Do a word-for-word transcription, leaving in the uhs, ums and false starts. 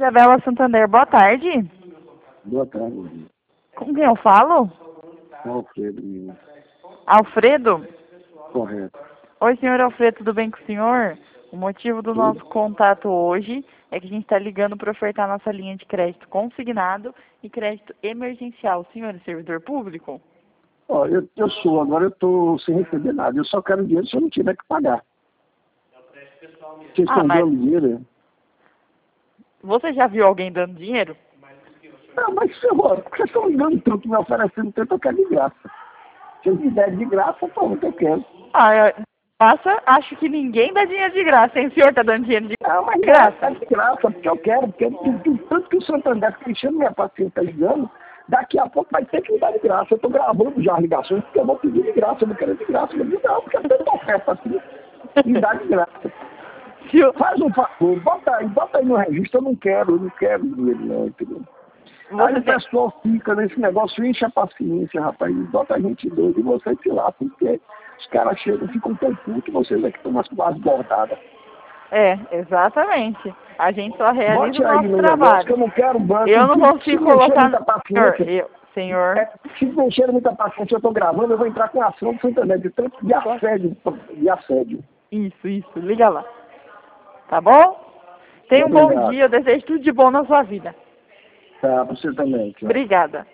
Isabela Santander, boa tarde. Boa tarde. Com quem eu falo? Alfredo, menino. Alfredo? Correto. Oi, senhor Alfredo, tudo bem com o senhor? O motivo do Tudo. nosso contato hoje é que a gente está ligando para ofertar nossa linha de crédito consignado e crédito emergencial. O senhor é servidor público? Ó, eu, eu sou, agora eu estou sem receber nada. Eu só quero dinheiro se eu não tiver que pagar. Vocês Ah, estão mas dando dinheiro? você já viu alguém dando dinheiro? Não, mas ferrou. Por que vocês estão me dando tanto, me oferecendo tanto, eu quero de graça. Se eu me der de graça, pô, eu quero. Ah, eu, passa, acho que ninguém dá dinheiro de graça, hein? O senhor tá dando dinheiro de Não, mas graça? graça, é de graça, porque eu quero, porque do, do tanto que o Santander fica enchendo minha paciência, tá ligando, daqui a pouco vai ter que me dar de graça. Eu tô gravando já as ligações, porque eu vou pedir de graça, eu não quero de graça, eu digo, não, porque eu tenho oferta assim, me dá de graça. Se o- Faz um favor, bota aí, bota aí no registro, eu não quero, eu não quero dinheiro não, entendeu? Aí Você o tem... pessoal fica nesse negócio, enche a paciência, rapaz, bota a gente doido, e vocês se lá, porque os caras chegam, ficam tão putos, vocês aqui estão nas quase bordadas. É, exatamente. A gente só realiza Bote o aí nosso no negócio que trabalho. eu não quero banco, Eu não se, se consigo me encher colocar... muita Senhor, paciência, eu, senhor, é, se me encher muita paciência, eu estou gravando, eu vou entrar com a ação do Santander, de tanto de assédio, de assédio. isso, isso, liga lá. Tá bom? Tenha um bom Obrigado. dia, eu desejo tudo de bom na sua vida. Tá, pra você também, tchau. Obrigada.